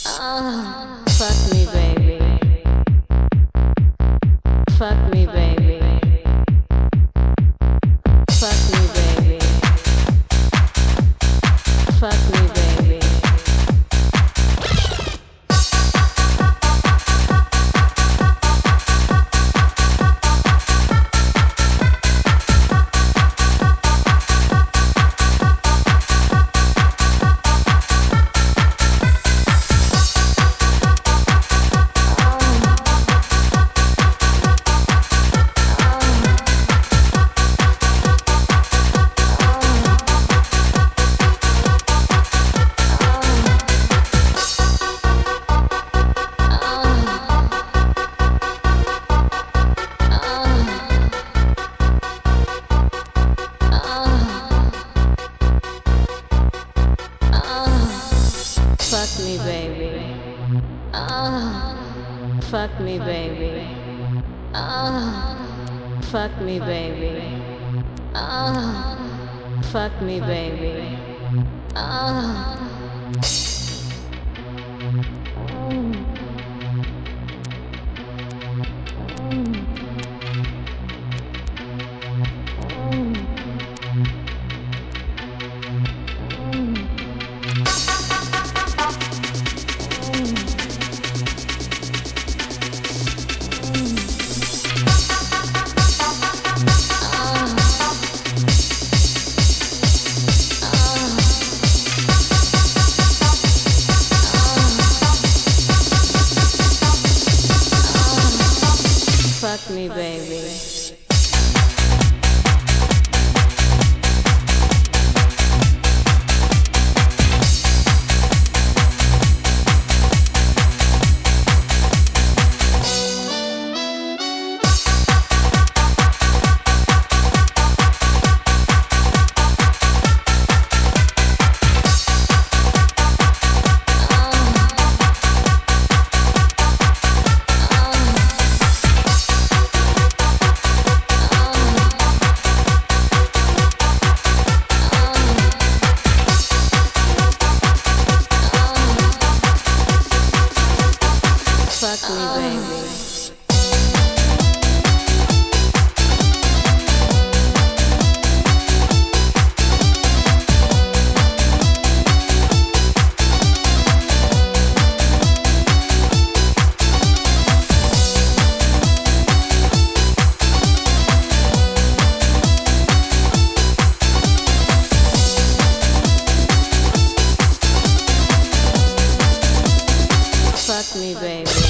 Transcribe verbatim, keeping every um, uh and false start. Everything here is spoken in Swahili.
Oh, fuck me, baby. Fuck me, baby. Fuck me, baby. Fuck me, baby. Fuck me, baby. Oh, fuck me, baby. Oh, fuck me, baby. Oh, fuck me, baby. Oh. Fuck me, baby. Fuck me, baby. Fuck me, baby.